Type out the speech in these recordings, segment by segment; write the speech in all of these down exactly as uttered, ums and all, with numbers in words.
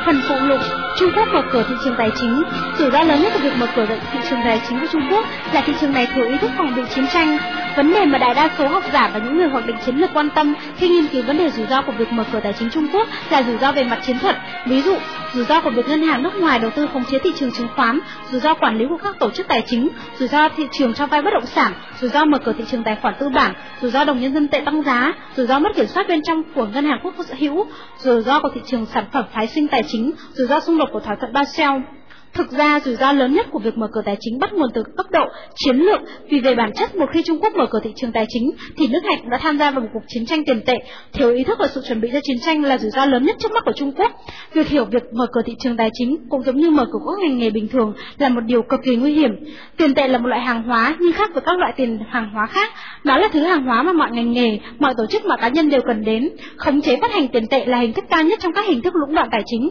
Phần phụ lục: Trung Quốc mở cửa thị trường tài chính. Rủi ro lớn nhất của việc mở cửa thị trường tài chính của Trung Quốc là thị trường này thiếu ý thức phòng bị chiến tranh. Vấn đề mà đại đa số học giả và những người hoạch định chiến lược quan tâm khi nghiên cứu vấn đề rủi ro của việc mở cửa tài chính Trung Quốc là rủi ro về mặt chiến thuật. Ví dụ, rủi ro của việc ngân hàng nước ngoài đầu tư khống chế thị trường chứng khoán, rủi ro quản lý của các tổ chức tài chính, rủi ro thị trường cho vay bất động sản, rủi ro mở cửa thị trường tài khoản tư bản, rủi ro đồng nhân dân tệ tăng giá, rủi ro mất kiểm soát bên trong của ngân hàng quốc hữu, rủi ro của thị trường sản phẩm phái sinh tài chính, rủi ro xung đột của thỏa thuận Basel. Thực ra, rủi ro lớn nhất của việc mở cửa tài chính bắt nguồn từ cấp độ chiến lược, vì về bản chất một khi Trung Quốc mở cửa thị trường tài chính thì nước này cũng đã tham gia vào một cuộc chiến tranh tiền tệ. Thiếu ý thức và sự chuẩn bị cho chiến tranh là rủi ro lớn nhất trước mắt của Trung Quốc. Việc hiểu việc mở cửa thị trường tài chính cũng giống như mở cửa các ngành nghề bình thường là một điều cực kỳ nguy hiểm. Tiền tệ là một loại hàng hóa nhưng khác với các loại tiền hàng hóa khác, nó là thứ hàng hóa mà mọi ngành nghề, mọi tổ chức và cá nhân đều cần đến. Khống chế phát hành tiền tệ là hình thức cao nhất trong các hình thức lũng đoạn tài chính.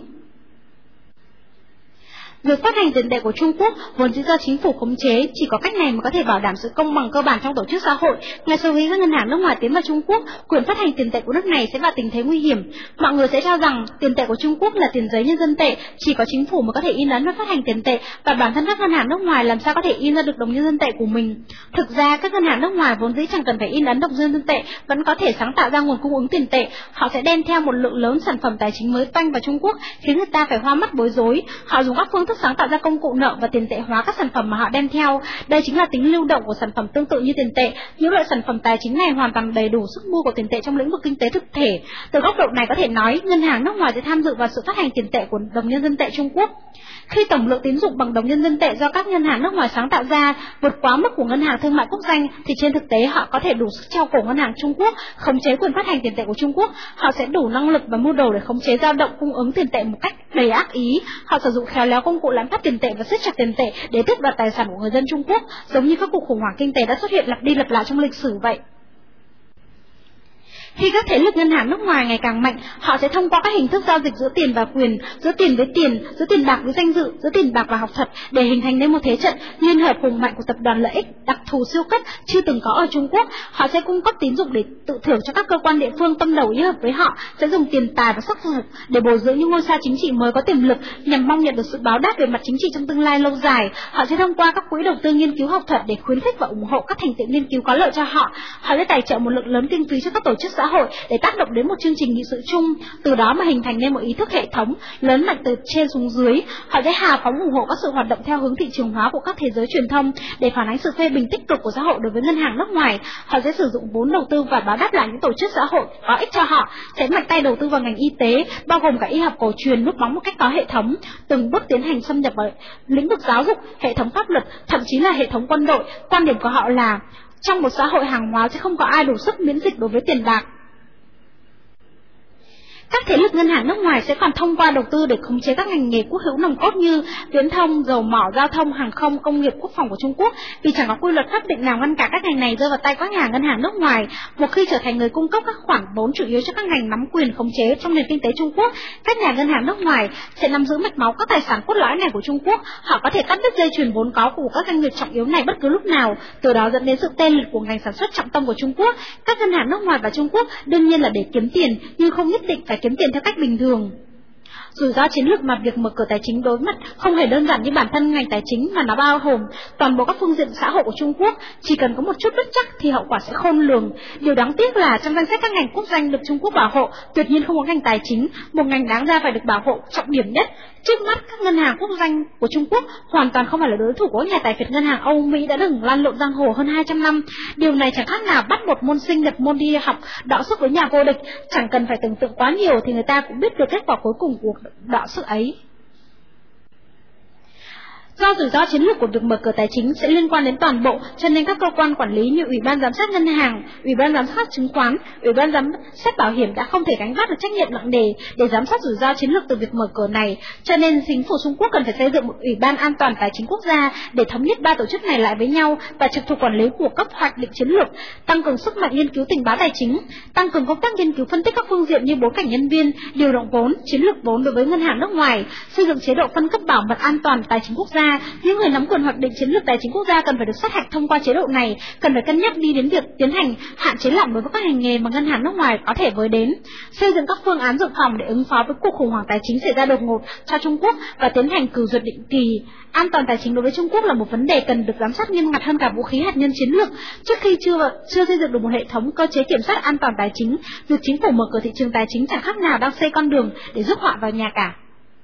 Việc phát hành tiền tệ của Trung Quốc vốn dĩ do chính phủ khống chế, chỉ có cách này mới có thể bảo đảm sự công bằng cơ bản trong tổ chức xã hội. Ngay sau khi các ngân hàng nước ngoài tiến vào Trung Quốc, quyền phát hành tiền tệ của nước này sẽ vào tình thế nguy hiểm. Mọi người sẽ cho rằng tiền tệ của Trung Quốc là tiền giấy nhân dân tệ, chỉ có chính phủ mới có thể in ấn và phát hành tiền tệ, và bản thân các ngân hàng nước ngoài làm sao có thể in ra được đồng nhân dân tệ của mình. Thực ra, các ngân hàng nước ngoài vốn dĩ chẳng cần phải in ấn đồng nhân dân tệ, vẫn có thể sáng tạo ra nguồn cung ứng tiền tệ. Họ sẽ đem theo một lượng lớn sản phẩm tài chính mới toanh vào Trung Quốc, khiến người ta phải hoa mắt bối rối. Họ dùng các phương thức sáng tạo ra công cụ nợ và tiền tệ hóa các sản phẩm mà họ đem theo. Đây chính là tính lưu động của sản phẩm tương tự như tiền tệ. Những loại sản phẩm tài chính này hoàn toàn đầy đủ sức mua của tiền tệ trong lĩnh vực kinh tế thực thể. Từ góc độ này có thể nói, ngân hàng nước ngoài sẽ tham dự vào sự phát hành tiền tệ của đồng nhân dân tệ Trung Quốc. Khi tổng lượng tín dụng bằng đồng nhân dân tệ do các ngân hàng nước ngoài sáng tạo ra vượt quá mức của ngân hàng thương mại quốc doanh, thì trên thực tế họ có thể đủ sức treo cổ ngân hàng Trung Quốc, khống chế quyền phát hành tiền tệ của Trung Quốc. Họ sẽ đủ năng lực và mưu đồ để khống chế dao động cung ứng tiền tệ một cách đầy ác ý. Họ sử dụng khéo léo công cụ lạm phát tiền tệ và siết chặt tiền tệ để tước đoạt tài sản của người dân Trung Quốc, giống như các cuộc khủng hoảng kinh tế đã xuất hiện lặp đi lặp lại trong lịch sử vậy. Khi các thế lực ngân hàng nước ngoài ngày càng mạnh, họ sẽ thông qua các hình thức giao dịch giữa tiền và quyền, giữa tiền với tiền, giữa tiền bạc với danh dự, giữa tiền bạc và học thuật để hình thành nên một thế trận liên hợp hùng mạnh của tập đoàn lợi ích đặc thù siêu cấp chưa từng có ở Trung Quốc. Họ sẽ cung cấp tín dụng để tự thưởng cho các cơ quan địa phương tâm đầu ý hợp với họ, sẽ dùng tiền tài và sắc dục để bồi dưỡng những ngôi sao chính trị mới có tiềm lực nhằm mong nhận được sự báo đáp về mặt chính trị trong tương lai lâu dài. Họ sẽ thông qua các quỹ đầu tư nghiên cứu học thuật để khuyến khích và ủng hộ các thành tựu nghiên cứu có lợi cho họ. Họ sẽ tài trợ một lượng lớn kinh phí cho các tổ chức xã hội để tác động đến một chương trình nghị sự chung, từ đó mà hình thành nên một ý thức hệ thống lớn mạnh từ trên xuống dưới. Họ sẽ hào phóng ủng hộ các sự hoạt động theo hướng thị trường hóa của các thế giới truyền thông để phản ánh sự phê bình tích cực của xã hội đối với ngân hàng nước ngoài. Họ sẽ sử dụng vốn đầu tư và báo đáp lại những tổ chức xã hội có ích cho họ, sẽ mạnh tay đầu tư vào ngành y tế, bao gồm cả y học cổ truyền, núp bóng một cách có hệ thống, từng bước tiến hành xâm nhập vào lĩnh vực giáo dục, hệ thống pháp luật, thậm chí là hệ thống quân đội. Quan điểm của họ là trong một xã hội hàng hóa sẽ không có ai đủ sức miễn dịch đối với tiền bạc. Các thế lực ngân hàng nước ngoài sẽ còn thông qua đầu tư để khống chế các ngành nghề quốc hữu nòng cốt như viễn thông, dầu mỏ, giao thông, hàng không, công nghiệp, quốc phòng của Trung Quốc, vì chẳng có quy luật pháp định nào ngăn cản các ngành này rơi vào tay các nhà ngân hàng nước ngoài. Một khi trở thành người cung cấp các khoản vốn chủ yếu cho các ngành nắm quyền khống chế trong nền kinh tế Trung Quốc, các nhà ngân hàng nước ngoài sẽ nắm giữ mạch máu các tài sản cốt lõi này của Trung Quốc. Họ có thể cắt đứt dây chuyền vốn có của các doanh nghiệp trọng yếu này bất cứ lúc nào, từ đó dẫn đến sự tê liệt của ngành sản xuất trọng tâm của Trung Quốc. Các ngân hàng nước ngoài và Trung Quốc đương nhiên là để kiếm tiền, nhưng không nhất định phải kiếm tiền theo cách bình thường. Rủi ro chiến lược mà việc mở cửa tài chính đối mặt không hề đơn giản như bản thân ngành tài chính, mà nó bao gồm toàn bộ các phương diện xã hội của Trung Quốc. Chỉ cần có một chút bất chắc thì hậu quả sẽ khôn lường. Điều đáng tiếc là trong danh sách các ngành quốc doanh được Trung Quốc bảo hộ, tuyệt nhiên không có ngành tài chính, một ngành đáng ra phải được bảo hộ trọng điểm nhất. Trước mắt, các ngân hàng quốc doanh của Trung Quốc hoàn toàn không phải là đối thủ của nhà tài phiệt ngân hàng Âu Mỹ đã từng lan lộn giang hồ hơn hai trăm năm. Điều này chẳng khác nào bắt một môn sinh nhập môn đi học đọ sức với nhà vô địch. Chẳng cần phải tưởng tượng quá nhiều thì người ta cũng biết được kết quả cuối cùng của đọ sức ấy. Do rủi ro chiến lược của việc mở cửa tài chính sẽ liên quan đến toàn bộ, cho nên các cơ quan quản lý như Ủy ban giám sát ngân hàng, Ủy ban giám sát chứng khoán, Ủy ban giám sát bảo hiểm đã không thể gánh vác được trách nhiệm nặng nề để giám sát rủi ro chiến lược từ việc mở cửa này. Cho nên chính phủ Trung Quốc cần phải xây dựng một Ủy ban an toàn tài chính quốc gia để thống nhất ba tổ chức này lại với nhau và trực thuộc quản lý của cấp hoạch định chiến lược, tăng cường sức mạnh nghiên cứu tình báo tài chính, tăng cường công tác nghiên cứu phân tích các phương diện như bối cảnh nhân viên, điều động vốn, chiến lược vốn đối với ngân hàng nước ngoài, xây dựng chế độ phân cấp bảo mật an toàn tài chính quốc gia, gia. Những người nắm quyền hoạch định chiến lược tài chính quốc gia cần phải được sát hạch thông qua chế độ này, cần phải cân nhắc đi đến việc tiến hành hạn chế lỏng đối với các ngành nghề mà ngân hàng nước ngoài có thể với đến, xây dựng các phương án dự phòng để ứng phó với cuộc khủng hoảng tài chính xảy ra đột ngột cho Trung Quốc và tiến hành cử duyệt định kỳ. An toàn tài chính đối với Trung Quốc là một vấn đề cần được giám sát nghiêm ngặt hơn cả vũ khí hạt nhân chiến lược. Trước khi chưa chưa xây dựng được một hệ thống cơ chế kiểm soát an toàn tài chính, việc chính phủ mở cửa thị trường tài chính chẳng khác nào đang xây con đường để rước họa vào nhà cả.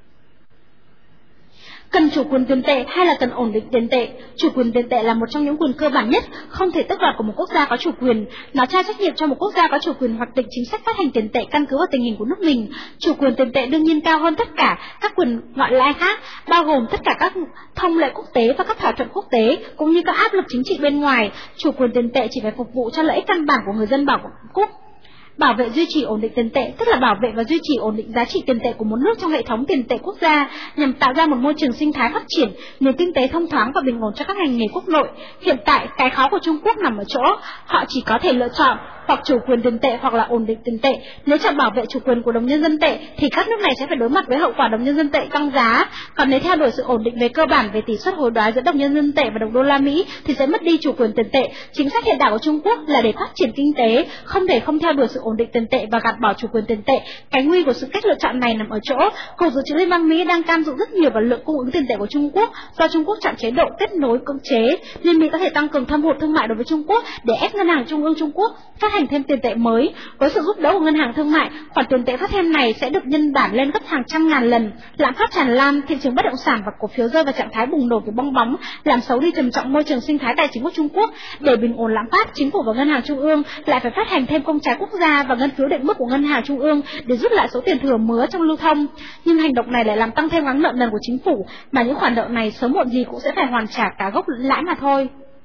Cần chủ quyền tiền tệ hay là cần ổn định tiền tệ? Chủ quyền tiền tệ là một trong những quyền cơ bản nhất, không thể tước đoạt của một quốc gia có chủ quyền. Nó trao trách nhiệm cho một quốc gia có chủ quyền hoạch định chính sách phát hành tiền tệ căn cứ vào tình hình của nước mình. Chủ quyền tiền tệ đương nhiên cao hơn tất cả các quyền ngoại lai khác, bao gồm tất cả các thông lệ quốc tế và các thỏa thuận quốc tế, cũng như các áp lực chính trị bên ngoài. Chủ quyền tiền tệ chỉ phải phục vụ cho lợi ích căn bản của người dân bảo quốc. Bảo vệ duy trì ổn định tiền tệ tức là bảo vệ và duy trì ổn định giá trị tiền tệ của một nước trong hệ thống tiền tệ quốc gia, nhằm tạo ra một môi trường sinh thái phát triển, nền kinh tế thông thoáng và bình ổn cho các ngành nghề quốc nội. Hiện tại, cái khó của Trung Quốc nằm ở chỗ họ chỉ có thể lựa chọn hoặc chủ quyền tiền tệ hoặc là ổn định tiền tệ. Nếu chọn bảo vệ chủ quyền của đồng nhân dân tệ thì các nước này sẽ phải đối mặt với hậu quả đồng nhân dân tệ tăng giá, còn nếu theo đuổi sự ổn định về cơ bản về tỷ suất hối đoái giữa đồng nhân dân tệ và đồng đô la Mỹ thì sẽ mất đi chủ quyền tiền tệ. Chính sách hiện đại của Trung Quốc là để phát triển kinh tế, không thể không theo đuổi sự ổn định tiền tệ và gạt bỏ chủ quyền tiền tệ. Cái nguy của sự cách lựa chọn này nằm ở chỗ Cục Dự trữ Liên bang Mỹ đang can dự rất nhiều vào lượng cung ứng tiền tệ của Trung Quốc. Do Trung Quốc chọn chế độ kết nối cưỡng chế, nên Mỹ có thể tăng cường thâm hụt thương mại đối với Trung Quốc để ép ngân hàng trung ương Trung Quốc phát hành thêm tiền tệ mới. Với sự giúp đỡ của ngân hàng thương mại, khoản tiền tệ phát thêm này sẽ được nhân bản lên gấp hàng trăm ngàn lần. Lạm phát tràn lan, thị trường bất động sản và cổ phiếu rơi vào trạng thái bùng nổ của bong bóng, làm xấu đi trầm trọng môi trường sinh thái tài chính của Trung Quốc. Để bình ổn lạm phát, chính phủ và ngân hàng trung ương lại phải phát hành thêm công trái quốc gia và ngân phiếu định mức của ngân hàng trung ương để rút lại số tiền thừa mứa trong lưu thông. Nhưng hành động này lại làm tăng thêm gánh nợ nần của chính phủ, mà những khoản nợ này sớm muộn gì cũng sẽ phải hoàn trả cả gốc lẫn lãi mà thôi.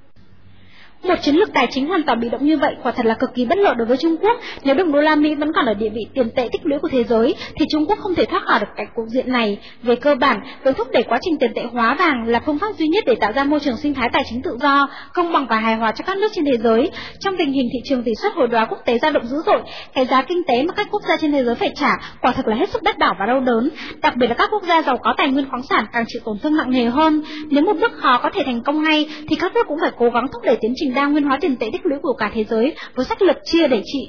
Một chiến lược tài chính hoàn toàn bị động như vậy quả thật là cực kỳ bất lợi đối với Trung Quốc. Nếu đồng đô la Mỹ vẫn còn ở địa vị tiền tệ tích lũy của thế giới thì Trung Quốc không thể thoát khỏi được cảnh cục diện này. Về cơ bản, việc thúc đẩy quá trình tiền tệ hóa vàng là phương pháp duy nhất để tạo ra môi trường sinh thái tài chính tự do, công bằng và hài hòa cho các nước trên thế giới. Trong tình hình thị trường tỷ suất hối đoái quốc tế dao động dữ dội, cái giá kinh tế mà các quốc gia trên thế giới phải trả quả thực là hết sức đắt đỏ và đau đớn. Đặc biệt là các quốc gia giàu có tài nguyên khoáng sản càng chịu tổn thương nặng nề hơn. Nếu một nước khó có thể thành công ngay thì các nước cũng phải cố gắng thúc đẩy tiến trình đa nguyên hóa tiền tệ tích lũy của cả thế giới với sách lược chia để trị.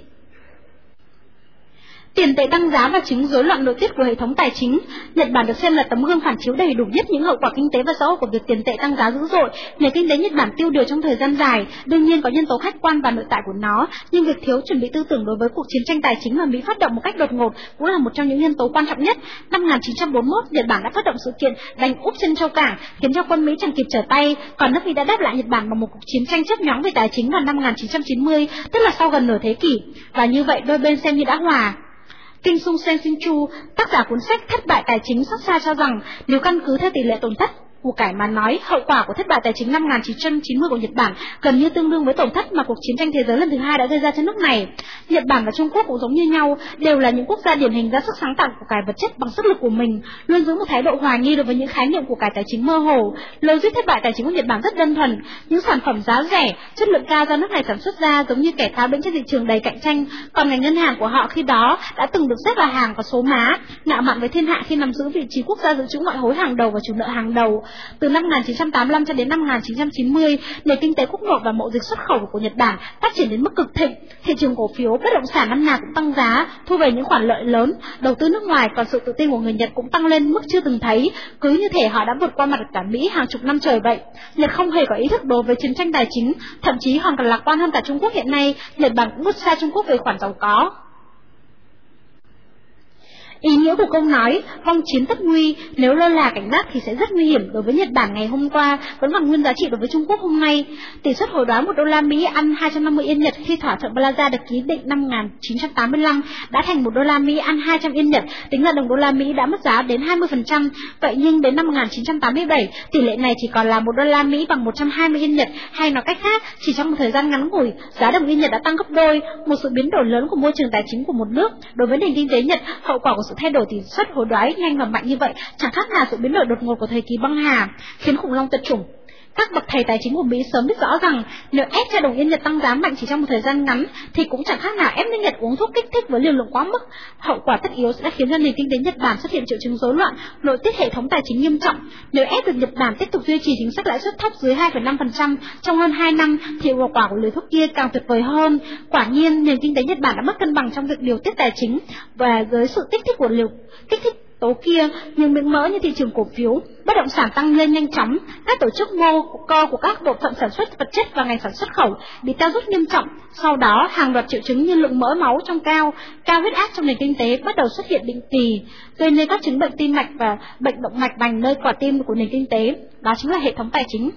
Tiền tệ tăng giá và chứng rối loạn nội tiết của hệ thống tài chính. Nhật Bản được xem là tấm gương phản chiếu đầy đủ nhất những hậu quả kinh tế và xã hội của việc tiền tệ tăng giá dữ dội. Nền kinh tế Nhật Bản tiêu điều trong thời gian dài, đương nhiên có nhân tố khách quan và nội tại của nó, nhưng việc thiếu chuẩn bị tư tưởng đối với cuộc chiến tranh tài chính mà Mỹ phát động một cách đột ngột cũng là một trong những nhân tố quan trọng nhất. Năm một nghìn chín trăm bốn mươi mốt, Nhật Bản đã phát động sự kiện đánh úp chân châu cảng, khiến cho quân Mỹ chẳng kịp trở tay, còn nước Mỹ đã đáp lại Nhật Bản bằng một cuộc chiến tranh chớp nhoáng về tài chính vào năm một nghìn chín trăm chín mươi, tức là sau gần nửa thế kỷ, và như vậy đôi bên xem như đã hòa. Kinh Sung Sen Sin Chu, tác giả cuốn sách Thất bại tài chính xót xa cho rằng nếu căn cứ theo tỷ lệ tổn thất của cải mà nói, hậu quả của thất bại tài chính năm một nghìn chín trăm chín mươi của Nhật Bản gần như tương đương với tổn thất mà cuộc chiến tranh thế giới lần thứ hai đã gây ra cho nước này. Nhật Bản và Trung Quốc cũng giống như nhau, đều là những quốc gia điển hình ra sức sáng tạo của cải vật chất bằng sức lực của mình, luôn giữ một thái độ hoài nghi đối với những khái niệm của cải tài chính mơ hồ. Logic thất bại tài chính của Nhật Bản rất đơn thuần, những sản phẩm giá rẻ, chất lượng cao do nước này sản xuất ra giống như kẻ tháo bĩnh trên thị trường đầy cạnh tranh, còn ngành ngân hàng của họ khi đó đã từng được xếp vào hàng có số má, ngạo mạn với thiên hạ khi nắm giữ vị trí quốc gia dự trữ ngoại hối hàng đầu và chủ nợ hàng đầu. Từ năm một nghìn chín trăm tám mươi lăm cho đến năm một nghìn chín trăm chín mươi, nền kinh tế quốc nội và mậu dịch xuất khẩu của Nhật Bản phát triển đến mức cực thịnh. Thị trường cổ phiếu, bất động sản năm nào cũng tăng giá, thu về những khoản lợi lớn. Đầu tư nước ngoài, còn sự tự tin của người Nhật cũng tăng lên mức chưa từng thấy, cứ như thể họ đã vượt qua mặt cả Mỹ hàng chục năm trời vậy. Nhật không hề có ý thức đối với chiến tranh tài chính, thậm chí hoàn toàn lạc quan hơn cả Trung Quốc hiện nay. Nhật Bản cũng vượt xa Trung Quốc về khoản giàu có. Ý nghĩa của câu nói vong chiến tất nguy, nếu lơ là cảnh giác thì sẽ rất nguy hiểm. Đối với Nhật Bản ngày hôm qua vẫn còn nguyên giá trị đối với Trung Quốc hôm nay. Tỷ suất hối đoái một đô la Mỹ ăn hai trăm năm mươi yên Nhật khi thỏa thuận Plaza được ký định năm một nghìn chín trăm tám mươi lăm đã thành một đô la Mỹ ăn hai trăm yên Nhật, tính là đồng đô la Mỹ đã mất giá đến hai mươi phần trăm. Vậy nhưng đến năm một nghìn chín trăm tám mươi bảy, tỷ lệ này chỉ còn là một đô la Mỹ bằng một trăm hai mươi yên Nhật, hay nói cách khác, chỉ trong một thời gian ngắn ngủi, giá đồng yên Nhật đã tăng gấp đôi, một sự biến đổi lớn của môi trường tài chính của một nước. Đối với nền kinh tế Nhật, hậu quả của sự thay đổi tỷ suất hối đoái nhanh và mạnh như vậy chẳng khác nào sự biến đổi đột ngột của thời kỳ băng hà, khiến khủng long tuyệt chủng. Các bậc thầy tài chính của Mỹ sớm biết rõ rằng nếu ép cho đồng yên Nhật tăng giá mạnh chỉ trong một thời gian ngắn thì cũng chẳng khác nào ép nước Nhật uống thuốc kích thích với liều lượng quá mức. Hậu quả tất yếu sẽ khiến cho nền kinh tế Nhật Bản xuất hiện triệu chứng rối loạn nội tiết hệ thống tài chính nghiêm trọng. Nếu ép được Nhật Bản tiếp tục duy trì chính sách lãi suất thấp dưới hai phẩy năm phần trăm trong hơn hai năm thì hiệu quả của liều thuốc kia càng tuyệt vời hơn. Quả nhiên, nền kinh tế Nhật Bản đã mất cân bằng trong việc điều tiết tài chính và dưới sự kích thích của liều kích thích tố kia, nhưng miếng mỡ như thị trường cổ phiếu, bất động sản tăng lên nhanh chóng, các tổ chức mô co của các bộ phận sản xuất vật chất và ngành sản xuất khẩu bị teo rút nghiêm trọng. Sau đó, hàng loạt triệu chứng như lượng mỡ máu trong cao, cao huyết áp trong nền kinh tế bắt đầu xuất hiện định kỳ, gây nên các chứng bệnh tim mạch và bệnh động mạch vành nơi quả tim của nền kinh tế. Đó chính là hệ thống tài chính.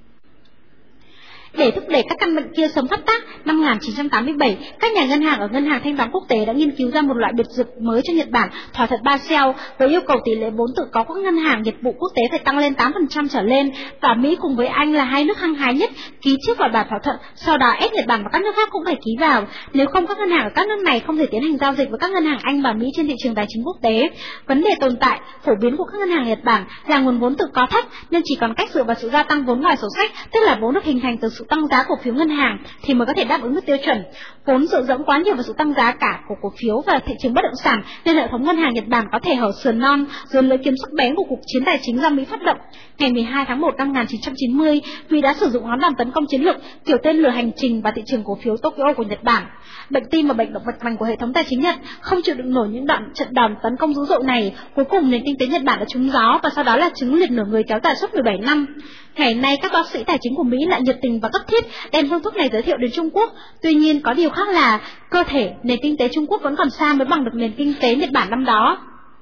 Để thúc đẩy các căn bệnh kia sớm phát tác, năm một nghìn chín trăm tám mươi bảy, các nhà ngân hàng ở Ngân hàng Thanh toán Quốc tế đã nghiên cứu ra một loại biệt dược mới cho Nhật Bản, thỏa thuận Basel, với yêu cầu tỷ lệ vốn tự có của các ngân hàng nghiệp vụ quốc tế phải tăng lên tám phần trăm trở lên, và Mỹ cùng với Anh là hai nước hăng hái nhất ký trước vào bản thỏa thuận, sau đó ép Nhật Bản và các nước khác cũng phải ký vào. Nếu không, các ngân hàng ở các nước này không thể tiến hành giao dịch với các ngân hàng Anh và Mỹ trên thị trường tài chính quốc tế. Vấn đề tồn tại phổ biến của các ngân hàng Nhật Bản là nguồn vốn tự có thấp, nên chỉ còn cách dựa vào sự gia tăng vốn ngoài sổ sách, tức là vốn được hình thành từ sự tăng giá cổ phiếu ngân hàng thì mới có thể đáp ứng được tiêu chuẩn. Vốn dựa dẫm quá nhiều vào sự tăng giá cả của cổ phiếu và thị trường bất động sản nên hệ thống ngân hàng Nhật Bản có thể hở sườn non dưới lưỡi kiếm sắc bén của cuộc chiến tài chính do Mỹ phát động. Ngày mười hai tháng một năm một nghìn chín trăm chín mươi, Mỹ đã sử dụng ngón đòn tấn công chiến lược kiểu tên lửa hành trình vào thị trường cổ phiếu Tokyo của Nhật Bản. Bệnh tim và bệnh động mạch vành của hệ thống tài chính Nhật không chịu đựng nổi những đoạn trận đòn tấn công dữ dội này. Cuối cùng nền kinh tế Nhật Bản đã trúng gió và sau đó là chứng liệt nửa người kéo dài suốt mười bảy năm. Ngày nay các bác sĩ tài chính của Mỹ lại nhiệt tình và cấp thiết đem phương thuốc này giới thiệu đến Trung Quốc. Tuy nhiên có điều khác là cơ thể nền kinh tế Trung Quốc vẫn còn xa mới bằng được nền kinh tế Nhật Bản năm đó.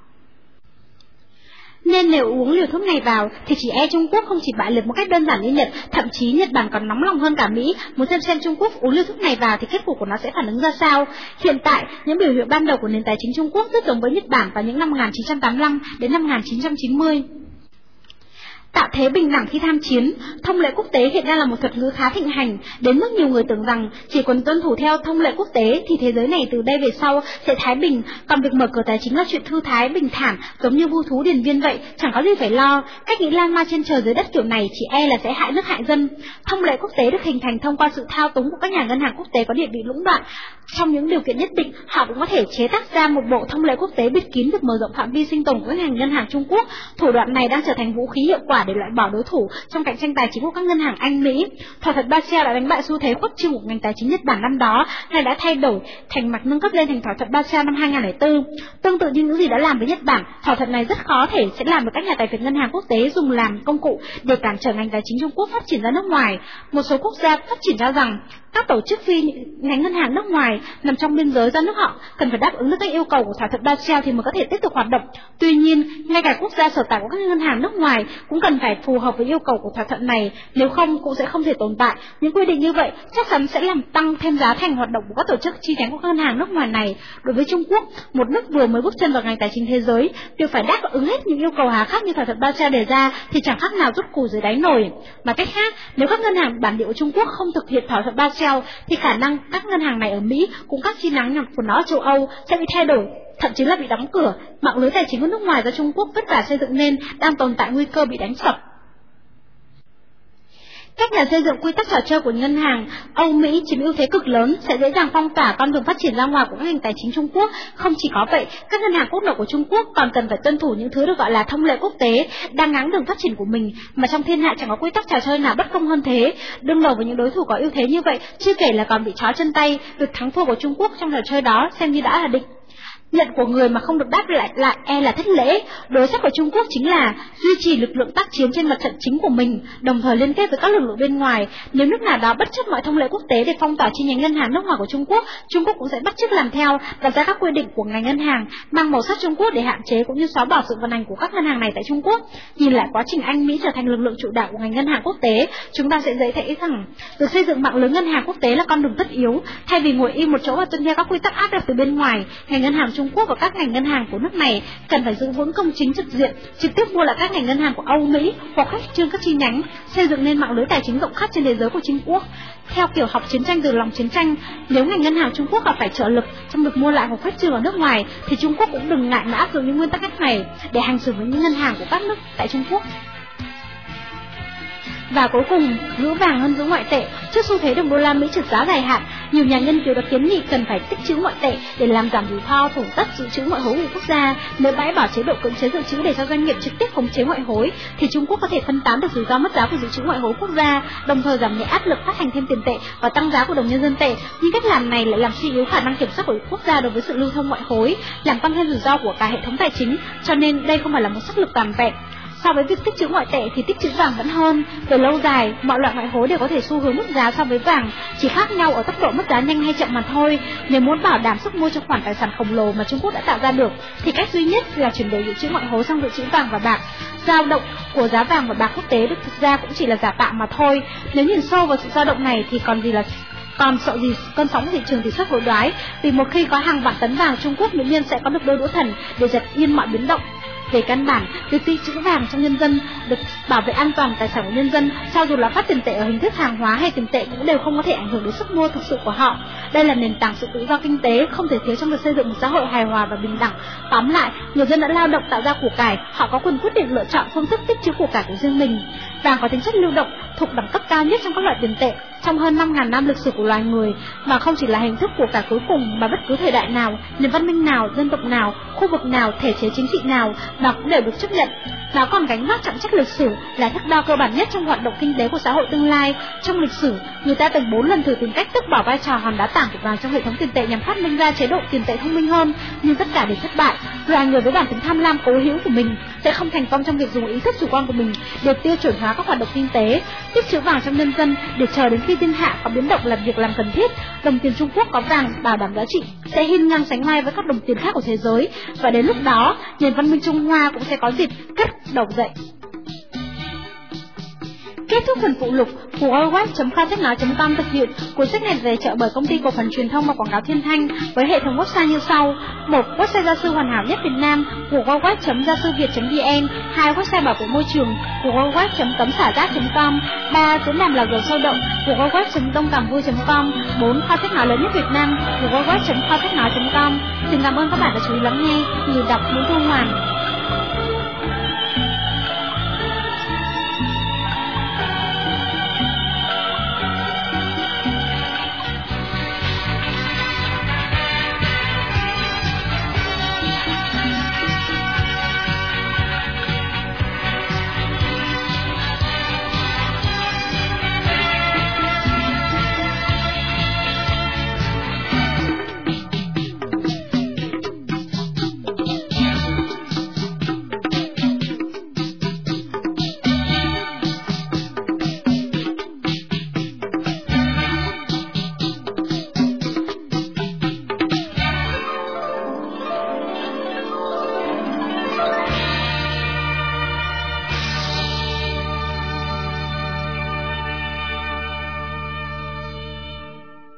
Nên nếu uống liều thuốc này vào thì chỉ e Trung Quốc không chỉ bại liệt một cách đơn giản như Nhật, thậm chí Nhật Bản còn nóng lòng hơn cả Mỹ, muốn xem xem Trung Quốc uống liều thuốc này vào thì kết cục của nó sẽ phản ứng ra sao. Hiện tại, những biểu hiện ban đầu của nền tài chính Trung Quốc rất giống với Nhật Bản vào những năm một nghìn chín trăm tám mươi lăm đến năm một nghìn chín trăm chín mươi. Tạo thế bình đẳng khi tham chiến. Thông lệ quốc tế hiện đang là một thuật ngữ khá thịnh hành, đến mức nhiều người tưởng rằng chỉ cần tuân thủ theo thông lệ quốc tế thì thế giới này từ đây về sau sẽ thái bình, còn việc mở cửa tài chính là chuyện thư thái bình thản, giống như vu thú điền viên vậy, chẳng có gì phải lo. Cách nghĩ lan man trên trời dưới đất kiểu này chỉ e là sẽ hại nước hại dân. Thông lệ quốc tế được hình thành thông qua sự thao túng của các nhà ngân hàng quốc tế có địa vị lũng đoạn. Trong những điều kiện nhất định, họ cũng có thể chế tác ra một bộ thông lệ quốc tế bịt kín việc mở rộng phạm vi sinh tồn của các ngành ngân hàng Trung Quốc. Thủ đoạn này đang trở thành vũ khí hiệu quả để loại bỏ đối thủ trong cạnh tranh tài chính của các ngân hàng Anh Mỹ. Thỏa thuận Basel đã đánh bại xu thế khuất trương của ngành tài chính Nhật Bản năm đó, này đã thay đổi thành mặt nâng cấp lên thành thỏa thuận Basel năm hai nghìn không trăm lẻ bốn. Tương tự như những gì đã làm với Nhật Bản, thỏa thuận này rất khó thể sẽ làm được các nhà tài phiệt ngân hàng quốc tế dùng làm công cụ để cản trở ngành tài chính Trung Quốc phát triển ra nước ngoài. Một số quốc gia phát triển ra rằng các tổ chức phi ngành ngân hàng nước ngoài nằm trong biên giới do nước họ cần phải đáp ứng được các yêu cầu của thỏa thuận Basel thì mới có thể tiếp tục hoạt động. Tuy nhiên, ngay cả quốc gia sở tại của các ngân hàng nước ngoài cũng cần phải phù hợp với yêu cầu của thỏa thuận này, nếu không cũng sẽ không thể tồn tại. Những quy định như vậy chắc chắn sẽ làm tăng thêm giá thành hoạt động của các tổ chức chi nhánh của các ngân hàng nước ngoài này. Đối với Trung Quốc, một nước vừa mới bước chân vào ngành tài chính thế giới, việc phải đáp ứng hết những yêu cầu hà khắc như thỏa thuận Basel đề ra thì chẳng khác nào rút củ dưới đáy nồi. Mà cách khác, nếu các ngân hàng bản địa của Trung Quốc không thực hiện thỏa thuận Basel thì khả năng các ngân hàng này ở Mỹ cũng các chi nhánh của nó ở châu Âu sẽ bị thay đổi, thậm chí là bị đóng cửa. Mạng lưới tài chính của nước ngoài do Trung Quốc vất vả xây dựng nên đang tồn tại nguy cơ bị đánh sập. Các nhà xây dựng quy tắc trò chơi của ngân hàng Âu Mỹ chiếm ưu thế cực lớn, sẽ dễ dàng phong tỏa con đường phát triển ra ngoài của các ngành tài chính Trung Quốc. Không chỉ có vậy, các ngân hàng quốc nội của Trung Quốc còn cần phải tuân thủ những thứ được gọi là thông lệ quốc tế, đang ngáng đường phát triển của mình, mà trong thiên hạ chẳng có quy tắc trò chơi nào bất công hơn thế. Đương đầu với những đối thủ có ưu thế như vậy, chưa kể là còn bị trói chân tay, việc thắng thua của Trung Quốc trong trò chơi đó xem như đã là định. Nhận của người mà không được đáp lại lại e là thất lễ. Đối sách của Trung Quốc chính là duy trì lực lượng tác chiến trên mặt trận chính của mình, đồng thời liên kết với các lực lượng bên ngoài. Nếu nước nào đó bất chấp mọi thông lệ quốc tế để phong tỏa chi nhánh ngân hàng nước ngoài của Trung Quốc, Trung Quốc cũng sẽ bắt chước làm theo, đặt ra các quy định của ngành ngân hàng mang màu sắc Trung Quốc để hạn chế cũng như xóa bỏ sự vận hành của các ngân hàng này tại Trung Quốc. Nhìn lại quá trình Anh Mỹ trở thành lực lượng chủ đạo của ngành ngân hàng quốc tế, chúng ta sẽ dễ thấy rằng việc xây dựng mạng lưới ngân hàng quốc tế là con đường tất yếu. Thay vì ngồi im một chỗ và tuân theo các quy tắc áp đặt từ bên ngoài, ngành ngân hàng Trung Quốc và các ngành ngân hàng của nước này cần phải giữ vững công chính trực diện, trực tiếp mua lại các ngành ngân hàng của Âu Mỹ hoặc khách trương các chi nhánh, xây dựng nên mạng lưới tài chính rộng khắp trên thế giới của Trung Quốc. Theo kiểu học chiến tranh từ lòng chiến tranh, nếu ngành ngân hàng Trung Quốc gặp phải trợ lực trong việc mua lại hoặc khách trương ở nước ngoài, thì Trung Quốc cũng đừng ngại mà áp dụng những nguyên tắc này để hành xử với những ngân hàng của các nước tại Trung Quốc. Và cuối cùng, giữ vàng hơn giữ ngoại tệ. Trước xu thế đồng đô la Mỹ trượt giá dài hạn, nhiều nhà nghiên cứu đã kiến nghị cần phải tích trữ ngoại tệ để làm giảm rủi ro tổn thất dự trữ ngoại hối của quốc gia. Nếu bãi bỏ chế độ cưỡng chế dự trữ để cho doanh nghiệp trực tiếp khống chế ngoại hối, thì Trung Quốc có thể phân tán được rủi ro mất giá của dự trữ ngoại hối quốc gia, đồng thời giảm nhẹ áp lực phát hành thêm tiền tệ và tăng giá của đồng nhân dân tệ. Nhưng cách làm này lại làm suy yếu khả năng kiểm soát của quốc gia đối với sự lưu thông ngoại hối, làm tăng thêm rủi ro của cả hệ thống tài chính. Cho nên đây không phải là một sắc lực toàn vẹn. So với việc tích trữ ngoại tệ thì tích trữ vàng vẫn hơn. Về lâu dài, mọi loại ngoại hối đều có thể xu hướng mất giá so với vàng, chỉ khác nhau ở tốc độ mất giá nhanh hay chậm mà thôi. Nếu muốn bảo đảm sức mua cho khoản tài sản khổng lồ mà Trung Quốc đã tạo ra được, thì cách duy nhất là chuyển đổi dự trữ ngoại hối sang dự trữ vàng và bạc. Dao động của giá vàng và bạc quốc tế được thực ra cũng chỉ là giả tạo mà thôi. Nếu nhìn sâu vào sự dao động này thì còn gì là còn sợ gì cơn sóng thị trường tỷ suất hối đoái, vì một khi có hàng vạn tấn vàng, Trung Quốc tự nhiên sẽ có được đôi đũa thần để giật yên mọi biến động. Về căn bản, việc tích trữ vàng trong nhân dân được bảo vệ an toàn tài sản của nhân dân, cho dù là phát tiền tệ ở hình thức hàng hóa hay tiền tệ cũng đều không có thể ảnh hưởng đến sức mua thực sự của họ. Đây là nền tảng sự tự do kinh tế không thể thiếu trong việc xây dựng một xã hội hài hòa và bình đẳng. Tóm lại, người dân đã lao động tạo ra của cải, họ có quyền quyết định lựa chọn phương thức tích trữ của cải của riêng mình. Vàng có tính chất lưu động, thuộc đẳng cấp cao nhất trong các loại tiền tệ trong hơn năm nghìn năm lịch sử của loài người, mà không chỉ là hình thức của cải cuối cùng mà bất cứ thời đại nào, nền văn minh nào, dân tộc nào, khu vực nào, thể chế chính trị nào mà cũng đều được chấp nhận. Nó còn gánh vác trọng trách lịch sử, là thước đo cơ bản nhất trong hoạt động kinh tế của xã hội tương lai. Trong lịch sử, người ta từng bốn lần thử tìm cách tước bỏ vai trò hòn đá tảng của vàng trong hệ thống tiền tệ nhằm phát minh ra chế độ tiền tệ thông minh hơn, nhưng tất cả đều thất bại. Loài người với bản tính tham lam cố hữu của mình sẽ không thành công trong việc dùng ý thức chủ quan của mình để tiêu chuẩn hóa các hoạt động kinh tế. Tích trữ vàng trong nhân dân để chờ đến khi thiên hạ có biến động là việc làm cần thiết. Đồng tiền Trung Quốc có vàng bảo đảm giá trị sẽ hiên ngang sánh vai với các đồng tiền khác của thế giới, và đến lúc đó nền văn minh Trung Hoa cũng sẽ có dịp cất đầu dậy. Kết thúc phần phụ lục của www chấm kho sách nói chấm com thực hiện. Cuốn sách này về trợ bởi công ty cổ phần truyền thông và quảng cáo Thiên Thanh với hệ thống website như sau: một Website gia sư hoàn hảo nhất Việt Nam của www chấm gia sư việt chấm vn, hai Website bảo vệ môi trường của www chấm cấm xả rác chấm com, ba Diễn đàn lò dầu sôi động của www chấm đông cảm vui chấm com, bốn Kho sách nói lớn nhất Việt Nam của www chấm kho sách nói chấm com. Xin cảm ơn các bạn đã chú ý lắng nghe. Người đọc Nguyễn Thu Hoàn.